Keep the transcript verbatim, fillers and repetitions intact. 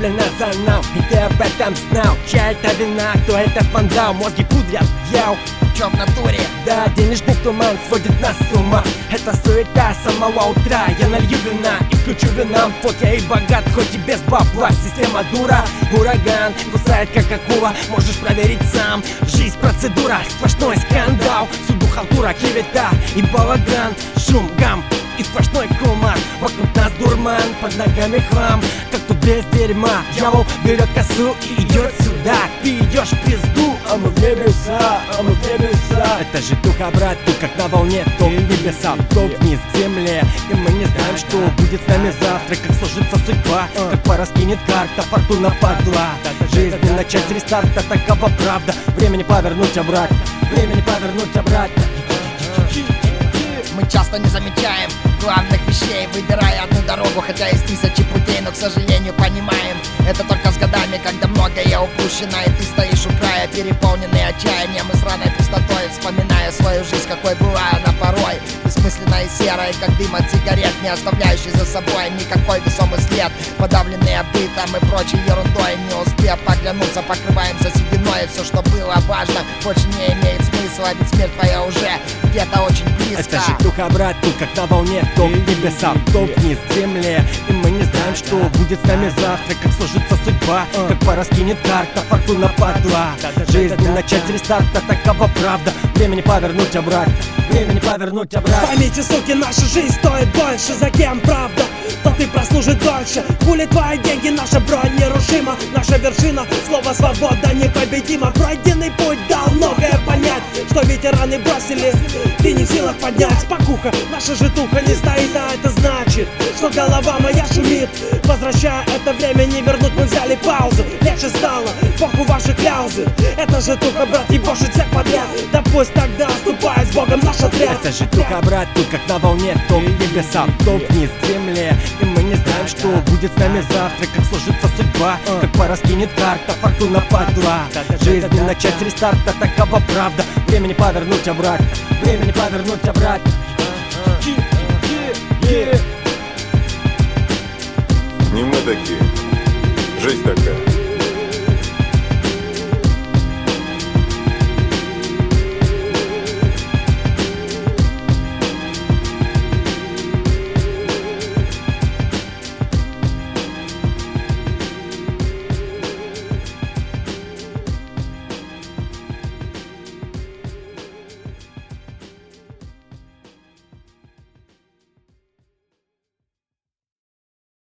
подготовлена за нам, и ты об этом знал. Чья это вина, кто этот вандал? Мозги пудрят, яу. Чё в натуре? Да, денежный туман сводит нас с ума. Это суета с самого утра. Я налью вина и включу винам. Вот я и богат, хоть и без бабла. Система дура, ураган кусает как акула. Можешь проверить сам. Жизнь процедура, сплошной скандал. Суду халтура, клевета и балаган. Шум, гам и сплошной кумар. Вокруг нас дурман, под ногами хлам. Как тут без дерьма? Дьявол берет косу и идет сюда. Ты идешь в пизду, а мы в небеса, а мы в небеса. Это же туха, брат, ты как на волне. Топ небеса, топ вниз к земле. И мы не знаем, что будет с нами завтра. Как сложится судьба, как пора скинет карта. Фортуна падла. Жизнь не начать с рестарта, такова правда. Времени повернуть обратно, времени повернуть обратно. Мы часто не замечаем главных вещей, выбирая одну дорогу, хотя есть тысячи путей, но, к сожалению, понимаем, это только с годами, когда многое упущено, и ты стоишь у края, переполненный отчаянием и сраной пустотой, вспоминая свою жизнь, какой была она порой, бессмысленная и серая, как дым от сигарет, не оставляющий за собой никакой весомый след, подавленный бытом и прочей ерундой, не успев поглянуться, покрываемся сединой, и все, что было важно, больше не имеет смысла, ведь смерть твоя уже где-то очень близко. Это же духа, брат, ты как на волне. Топ небеса, топ вниз к земле. И мы не знаем, что будет с нами завтра. Как сложится судьба, как пора скинет карта. Фортуна падла. Жизнь не начать с рестарта, такова правда. Времени повернуть обратно, времени повернуть обратно. Поймите, суки, наша жизнь стоит больше. За кем правда, то ты прослужит дольше. Хули твои деньги, наша бронь нерушима. Наша вершина, слово свобода непобедима. Пройденный путь дал многое понять, что ветераны бросили, ты не в силах поднять. Спокуха, наша житуха не стоит, а это значит, что голова моя шумит. Возвращая это время, не вернуть, мы взяли паузу. Легче стало, похуй ваши кляузы. Это житуха, брат, ебошит всех подряд. Да пусть тогда ступает с Богом наш отряд. Это житуха, брат, ты как на волне. Топ небеса, топ вниз к земле. И мы не знаем, что будет с нами завтра. Как сложится судьба, как пора скинет карта. Фортуна падла. Жизнь не начать с рестарта, такова правда. Времени повернуть обратно, времени повернуть обратно. Не мы такие, жизнь такая.